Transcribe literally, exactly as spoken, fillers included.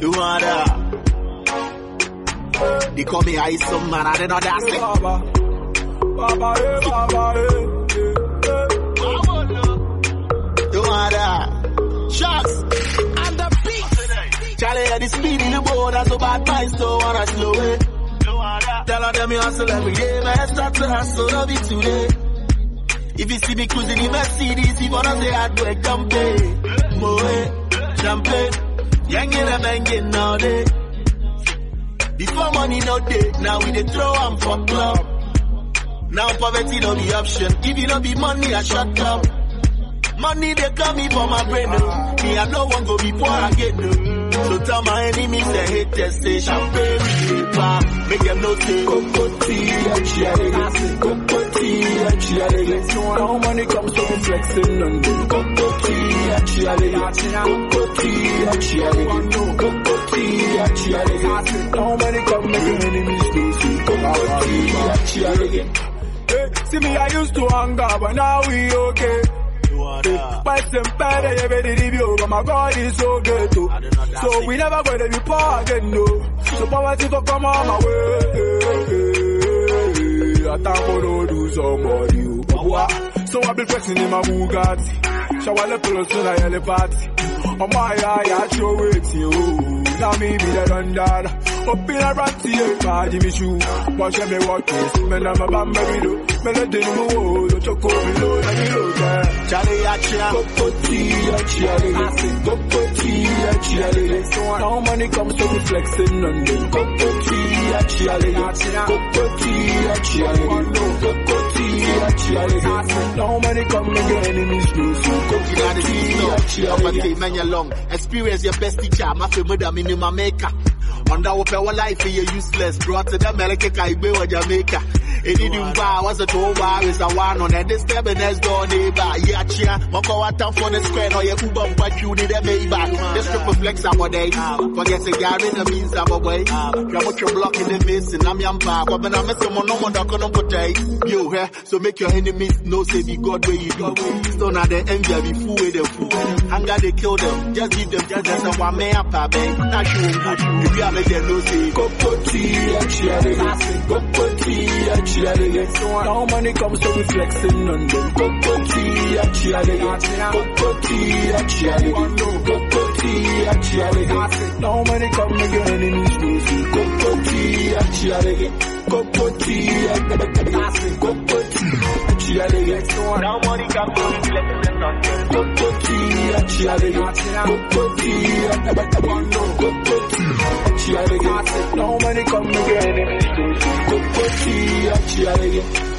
You want that? They call me ice some man, I don't know that's it. Baba, Baba, eh, Baba, eh, You want that? Shots And the beat. Charlie had the speed in the board, that's so bad minds don't wanna slow it. Tell them you hustle every day, man, start to hustle, love it today. If you see me cruising in Mercedes, if wanna say I'd work, jump it. Moe, champagne, young in a banging all day. Before money no day, now we dey throw am for club. Now poverty no be option, if you no be money, I shut up. Money they come me for my brain, no. Me I no one go be poor again, no. So tell my enemies they hate test say champagne, paper, make them know say cocoa tea, cocoa tea, so now money comes to me flexing on the cocoa tea, cocoa tea, cocoa tea, now money come make your enemies do see cocoa tea. Hey, see me I used to hang up, but now we okay. But them better, you better review, but my God is so good too. So we never gonna be poor again, no. So poverty to come on my way. I can't follow do somebody. So I be flexing in my Bugatti. Shower the person I yell party. Oh my eye, I show it you. Now me be the rundown. Up in a ranty, party me shoe. Watch me walk this. Man, I'm a bambi do. Man, I didn't know. The choco below, let me look at. Charlie, I cheer. Cocoa tea, I cheer. Cocoa tea, I cheer. Now money comes to me flexing on them. Cocoa tea, I cheer. Cocoa tea, I cheer. Cocoa tea, I cheer. Now money come and get enemies loose. Cocoa tea, I cheer. I'm a man along. Experience your best teacher. My favorite, I'm in my maker. Under open life, you're useless. Brought to the America, Caribbean, or Jamaica. Any new bar was a two bar is a one on and this step and next door neighbor. Yeah, chia, Moko, what time for the square or your Uber, but you need a Maybach. This triple flex our day. Forget the Gary, the means of a way. You're what you're blocking the miss, and I'm young bar. But when I'm a someone, no one not gonna put you here. So make your enemies know, say, be God where you do. So now they envy, be fool with them fool. Hunger, they kill them. Just give them just as a one man up, babe. Not you, if you are make them know, say, Cocoa tea, Cocoa tea, now money comes to me flexing on them. Cocoa tea, Cocoa tea, Cocoa tea, now money come and get enemies losing. Cocoa tea, Cocoa tea, Cocoa tea, now money come to me flexing on them. Cocoa tea, Cocoa tea, Cocoa tea, now money come and get enemies losing. Cocoa tea,